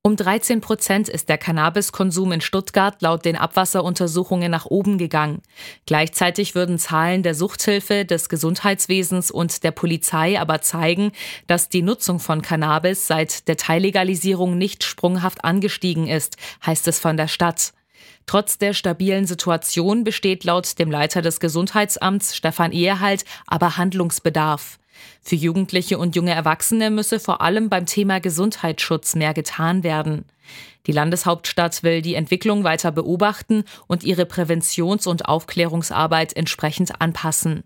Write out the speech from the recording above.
Um 13% ist der Cannabiskonsum in Stuttgart laut den Abwasseruntersuchungen nach oben gegangen. Gleichzeitig würden Zahlen der Suchthilfe, des Gesundheitswesens und der Polizei aber zeigen, dass die Nutzung von Cannabis seit der Teillegalisierung nicht sprunghaft angestiegen ist, heißt es von der Stadt. Trotz der stabilen Situation besteht laut dem Leiter des Gesundheitsamts, Stefan Ehrhalt, aber Handlungsbedarf. Für Jugendliche und junge Erwachsene müsse vor allem beim Thema Gesundheitsschutz mehr getan werden. Die Landeshauptstadt will die Entwicklung weiter beobachten und ihre Präventions- und Aufklärungsarbeit entsprechend anpassen.